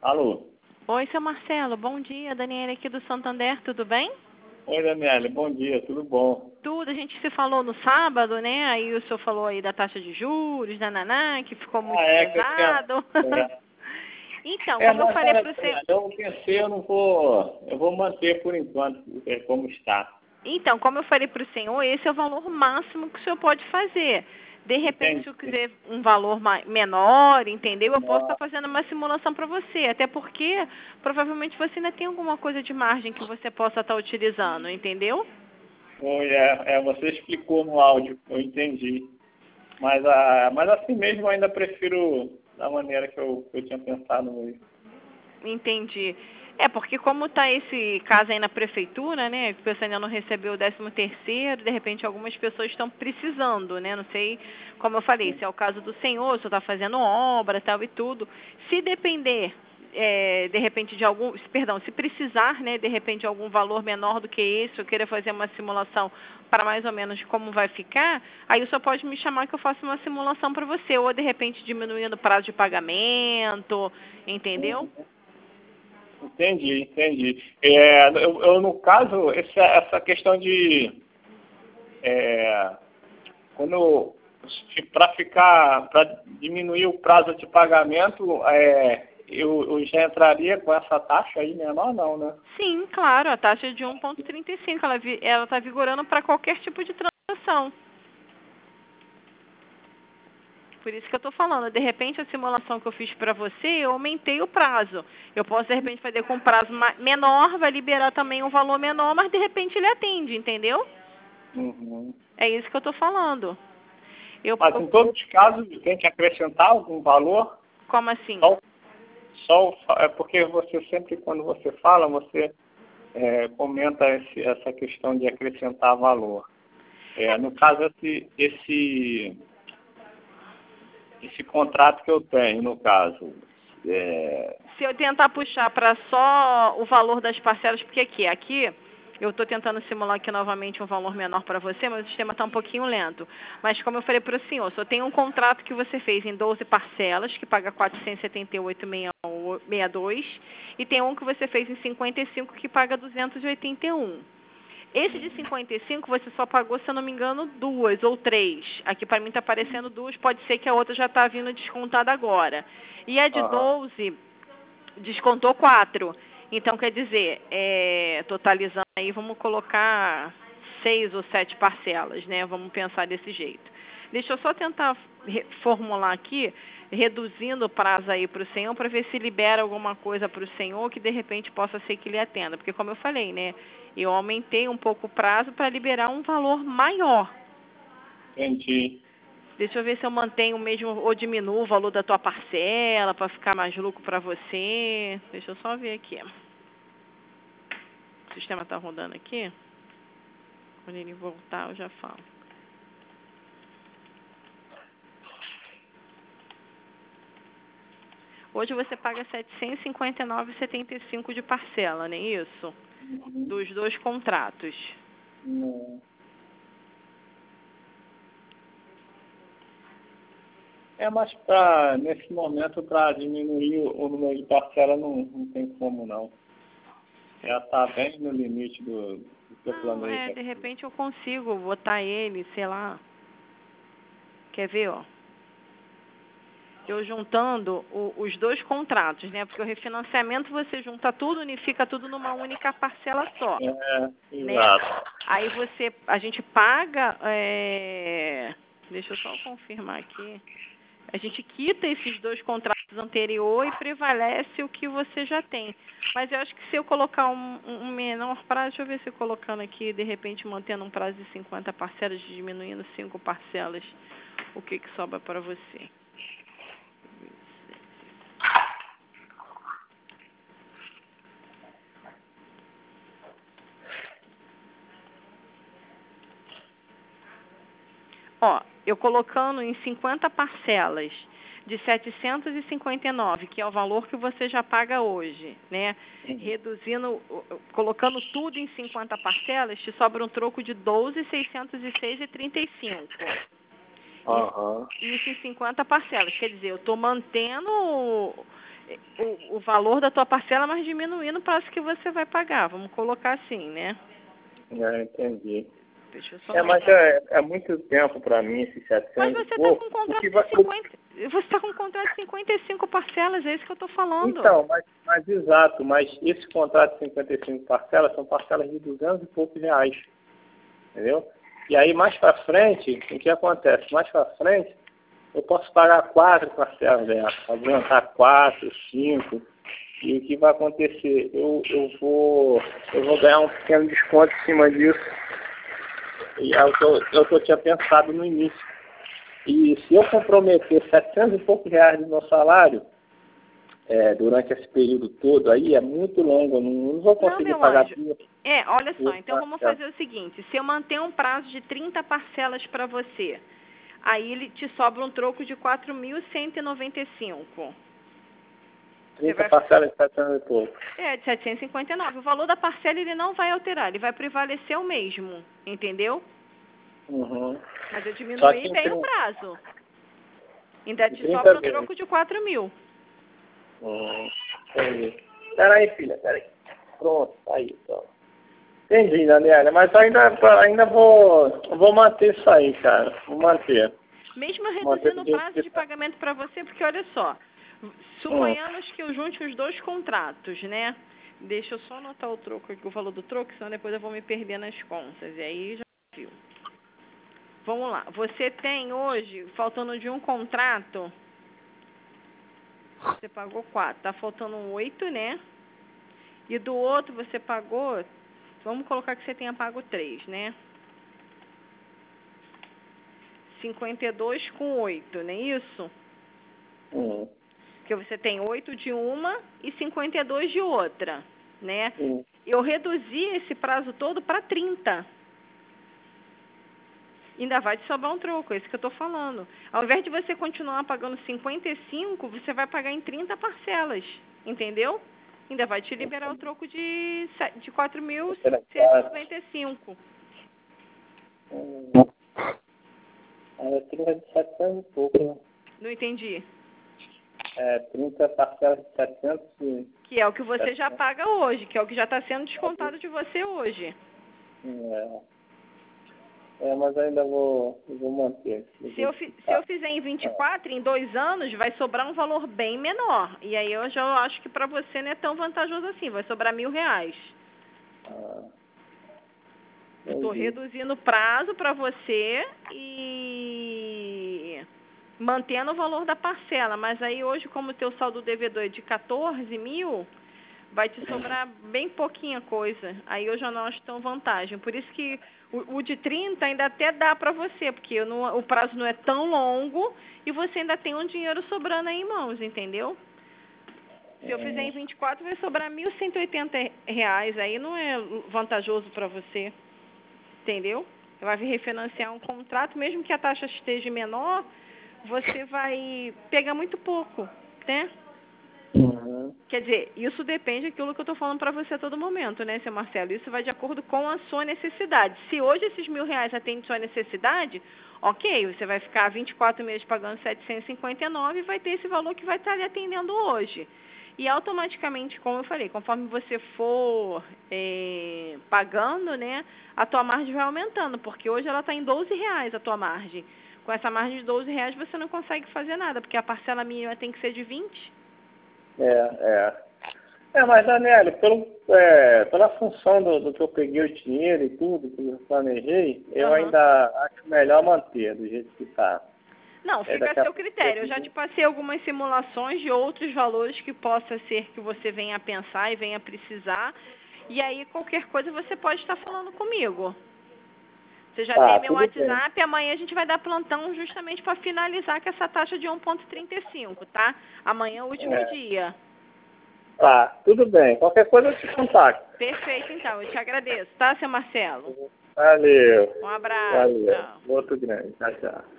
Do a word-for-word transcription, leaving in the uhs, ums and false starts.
Alô? Oi, seu Marcelo, bom dia. Daniela aqui do Santander, tudo bem? Oi, Daniela, bom dia, tudo bom? Tudo, a gente se falou no sábado, né? Aí o senhor falou aí da taxa de juros, da Naná, que ficou muito Ah, é que eu tinha... pesado. É, Então, é como eu mas falei olha, para o senhor... Daniela, eu pensei, eu não vou... Eu vou manter por enquanto é, como está. Então, como eu falei para o senhor, esse é o valor máximo que o senhor pode fazer. De repente, se eu Entendi. quiser um valor ma- menor, entendeu? Eu posso estar Nossa, fazendo uma simulação para você. Até porque, provavelmente, você ainda tem alguma coisa de margem que você possa estar utilizando, entendeu? foi, é, é, você explicou no áudio, eu entendi. Mas, a, mas assim mesmo eu ainda prefiro da maneira que eu, que eu tinha pensado mesmo. Entendi. É, porque como está esse caso aí na prefeitura, né, que você ainda não recebeu o décimo terceiro, de repente algumas pessoas estão precisando, né, não sei, como eu falei, se é o caso do senhor, se está fazendo obra, tal e tudo. Se depender, é, de repente, de algum, perdão, se precisar, né, de repente, de algum valor menor do que esse, eu queira fazer uma simulação para mais ou menos como vai ficar, aí o senhor pode me chamar que eu faça uma simulação para você, ou de repente diminuindo o prazo de pagamento, entendeu? Entendi, entendi. É, eu, eu, no caso, essa, essa questão de... É, quando para ficar, para diminuir o prazo de pagamento, é, eu, eu já entraria com essa taxa aí menor, não, né? Sim, claro, a taxa é de um vírgula trinta e cinco, ela vi- ela está vigorando para qualquer tipo de transação. Por isso que eu estou falando, de repente a simulação que eu fiz para você, eu aumentei o prazo. Eu posso, de repente, fazer com um prazo ma- menor, vai liberar também um valor menor, mas de repente ele atende, entendeu? Uhum. É isso que eu estou falando. Eu, Mas eu- em todos os casos tem que acrescentar algum valor? como assim? Só, só o fa- é porque você sempre, quando você fala, você é, comenta esse, essa questão de acrescentar valor. É, no caso, esse, esse, esse contrato que eu tenho, no caso, é, Se eu tentar puxar para só o valor das parcelas, porque aqui, aqui eu estou tentando simular aqui novamente um valor menor para você, mas o sistema está um pouquinho lento. Mas como eu falei para o senhor, só tem um contrato que você fez em doze parcelas, que paga quatrocentos e setenta e oito reais e sessenta e dois centavos, e tem um que você fez em cinquenta e cinco que paga duzentos e oitenta e um. Esse de cinquenta e cinco você só pagou, se eu não me engano, duas ou três. Aqui para mim está aparecendo duas, pode ser que a outra já está vindo descontada agora. E a de aham, doze descontou quatro. Então, quer dizer, é, totalizando aí, vamos colocar seis ou sete parcelas, né? Vamos pensar desse jeito. Deixa eu só tentar formular aqui, reduzindo o prazo aí para o senhor, para ver se libera alguma coisa para o senhor que de repente possa ser que ele atenda. Porque, como eu falei, né? Eu aumentei um pouco o prazo para liberar um valor maior. entendi. Deixa eu ver se eu mantenho o mesmo ou diminuo o valor da tua parcela para ficar mais lucro para você. Deixa eu só ver aqui. O sistema está rodando aqui. Quando ele voltar, eu já falo. Hoje você paga setecentos e cinquenta e nove reais e setenta e cinco de parcela, não é isso? Dos dois contratos. Não. É, mas pra, nesse momento, para diminuir o, o número de parcela, não, não tem como, não. Já está bem no limite do, do que eu Não, é, planejo de aqui. repente eu consigo botar ele, sei lá. Quer ver, ó? Eu juntando o, os dois contratos, né? Porque o refinanciamento você junta tudo, unifica tudo numa única parcela só, É, né? exato. Aí você, a gente paga, é, deixa eu só confirmar aqui. A gente quita esses dois contratos anteriores e prevalece o que você já tem. Mas eu acho que se eu colocar um, um menor prazo, deixa eu ver se eu colocando aqui, de repente mantendo um prazo de cinquenta parcelas, diminuindo cinco parcelas, o que que sobra para você? Ó, eu colocando em cinquenta parcelas de setecentos e cinquenta e nove, que é o valor que você já paga hoje, né? Reduzindo, colocando tudo em cinquenta parcelas, te sobra um troco de doze mil seiscentos e seis reais e trinta e cinco. Aham. Isso em cinquenta parcelas. Quer dizer, eu estou mantendo o, o, o valor da tua parcela, mas diminuindo o prazo que você vai pagar. Vamos colocar assim, né? É, entendi. Deixa eu só É, mas é, é muito tempo para mim, esses Mas setecentos você e está pouco. com um contrato que de vai... cinquenta. Você está com um contrato de cinquenta e cinco parcelas, é isso que eu estou falando. Então, mas, mas exato, mas esse contrato de cinquenta e cinco parcelas são parcelas de duzentos e poucos reais. Entendeu? E aí mais para frente, o que acontece? Mais para frente, eu posso pagar quatro parcelas dessa, adiantar quatro, cinco. E o que vai acontecer? Eu, eu, vou, eu vou ganhar um pequeno desconto em cima disso. E é o que eu, é o que eu tinha pensado no início. E se eu comprometer setecentos e poucos reais do meu salário, é, durante esse período todo, aí é muito longo, eu não, não vou conseguir Não, meu pagar anjo. tudo. É, olha só, tudo então vamos fazer o seguinte, se eu manter um prazo de trinta parcelas para você, aí ele te sobra um troco de quatro mil cento e noventa e cinco. trinta vai... parcelas de setecentos e pouco. É, de setecentos e cinquenta e nove. O valor da parcela ele não vai alterar, ele vai prevalecer o mesmo, entendeu? Uhum. Mas eu Só diminuí que em bem o trinta prazo. Ainda te trinta sobra um vezes. troco de quatro mil. Hum, entendi. Peraí, filha, peraí. Pronto, tá aí, então. Entendi, Daniela, mas ainda, ainda vou, vou manter isso aí, cara. Vou manter. Mesmo manter reduzindo do o jeito prazo que de tá. pagamento para você, porque olha só, suponhamos que eu junte os dois contratos, né? Deixa eu só anotar o troco aqui, o valor do troco, senão depois eu vou me perder nas contas. E aí já viu. Vamos lá. Você tem hoje, faltando de um contrato, você pagou quatro, tá faltando oito, né? E do outro você pagou, vamos colocar que você tenha pago três, né? cinquenta e dois com oito, não é isso? Hum. Porque você tem oito de uma e cinquenta e dois de outra, né? Hum. Eu reduzi esse prazo todo para trinta. Ainda vai te sobrar um troco, é isso que eu estou falando. Ao invés de você continuar pagando cinquenta e cinco, você vai pagar em trinta parcelas, entendeu? Ainda vai te liberar o troco de, de quatro mil cento e noventa e cinco. Hum. É trinta de setecentos e pouco, né? Não entendi. É, trinta parcelas de setecentos e... Que é o que você já paga hoje, que é o que já está sendo descontado de você hoje. É, é mas ainda vou, vou manter. Se eu, fi, se eu fizer em vinte e quatro, em dois anos, vai sobrar um valor bem menor. E aí eu já acho que para você não é tão vantajoso assim, vai sobrar mil reais. Ah, eu estou reduzindo o prazo para você e mantendo o valor da parcela. Mas aí hoje, como o teu saldo devedor é de quatorze mil, vai te sobrar bem pouquinha coisa. Aí eu já não acho tão vantagem. Por isso que o, o de trinta ainda até dá para você, porque não, o prazo não é tão longo e você ainda tem um dinheiro sobrando aí em mãos, entendeu? Se eu fizer em vinte e quatro, vai sobrar mil cento e oitenta reais. Aí não é vantajoso para você, entendeu? Você vai refinanciar um contrato, mesmo que a taxa esteja menor, você vai pegar muito pouco, né? Uhum. Quer dizer, isso depende daquilo que eu estou falando para você a todo momento, né, seu Marcelo? Isso vai de acordo com a sua necessidade. Se hoje esses mil reais atendem sua necessidade, ok, você vai ficar vinte e quatro meses pagando setecentos e cinquenta e nove e vai ter esse valor que vai estar lhe atendendo hoje. E automaticamente, como eu falei, conforme você for é, pagando, né, a tua margem vai aumentando, porque hoje ela está em doze reais a tua margem. Com essa margem de doze reais você não consegue fazer nada, porque a parcela mínima tem que ser de vinte. É, é. É, mas, Daniela, pelo, é, pela função do, do que eu peguei o dinheiro e tudo, que eu planejei, eu Uhum. ainda acho melhor manter do jeito que está. Não, fica a seu critério. Eu já te passei algumas simulações de outros valores que possa ser que você venha a pensar e venha a precisar. E aí, qualquer coisa, você pode estar falando comigo. Você já Tá, tem meu tudo bem. WhatsApp, amanhã a gente vai dar plantão justamente para finalizar com essa taxa de um vírgula trinta e cinco, tá? Amanhã é o último É. dia. Tá, tudo bem. Qualquer coisa eu te contacto. Perfeito, então. Eu te agradeço, tá, seu Marcelo? Valeu. Um abraço. Valeu. Tchau. Outro grande. Tchau, tchau.